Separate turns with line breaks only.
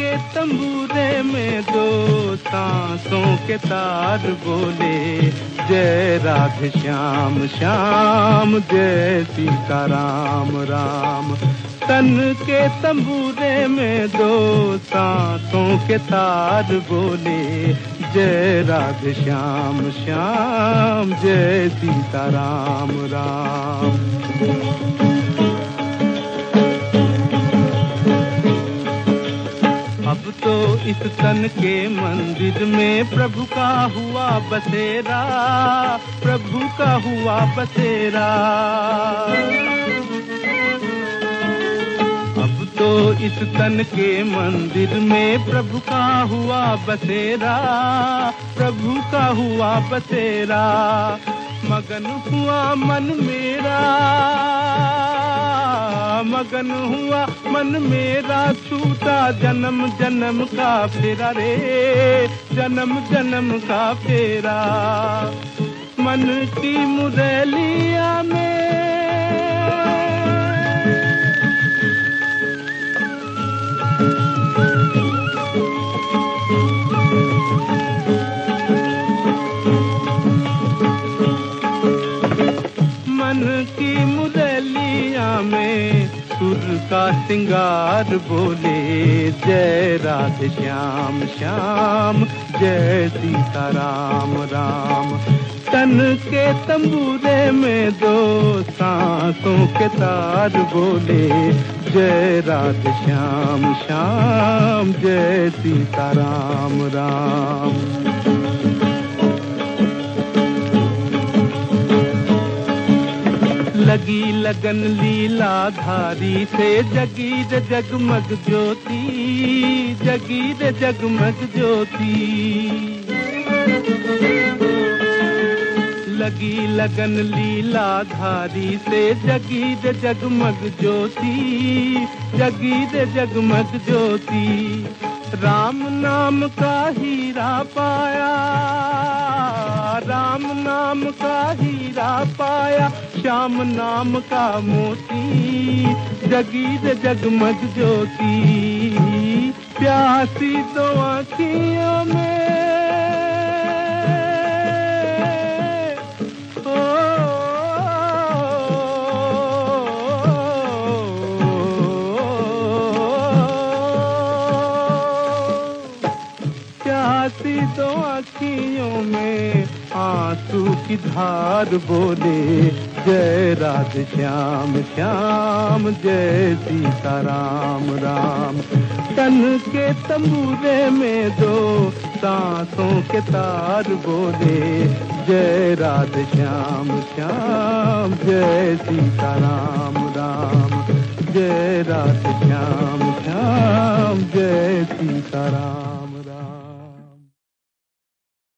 के तंबूरे में दो सांसों के तार बोले, जय राधे श्याम श्याम जय सीता राम राम। तन के तंबूरे में दो सांसों के तार बोले, जय राधे श्याम श्याम जय सीता राम राम। अब तो इस तन के मंदिर में प्रभु का हुआ बसेरा, प्रभु का हुआ बसेरा। अब तो इस तन के मंदिर में प्रभु का हुआ बसेरा, प्रभु का हुआ बसेरा। मगन हुआ मन मेरा, मगन हुआ मन मेरा, छूटा जन्म जन्म का फेरा रे, जन्म जन्म का फेरा। मन की मुरलिया में मन की मुरलिया में सुर का सिंगार बोले, जय राधे श्याम श्याम जय सीता राम राम। तन के तंबूरे में दो सांसों के तार बोले, जय राधे श्याम श्याम जय सीता राम राम। लगी लगन लीला धारी से, जगी रे जगमग ज्योति, जगी रे जगमग ज्योति। लगी लगन लीला धारी से, जगी रे जगमग ज्योति, जगी रे जगमग ज्योति। राम नाम का हीरा पाया, राम नाम का हीरा पाया, श्याम नाम का मोती, जगी रे जगमग ज्योति। प्यासी दो आँखियों में प्यासी दो आँखियों में आंसू की धार बोले, जय राधे श्याम श्याम जय सीता राम राम। तन के तंबूरे में दो सांसों के तार बोले, जय राधे श्याम श्याम जय सीता राम राम। जय राधे श्याम श्याम जय सीता राम।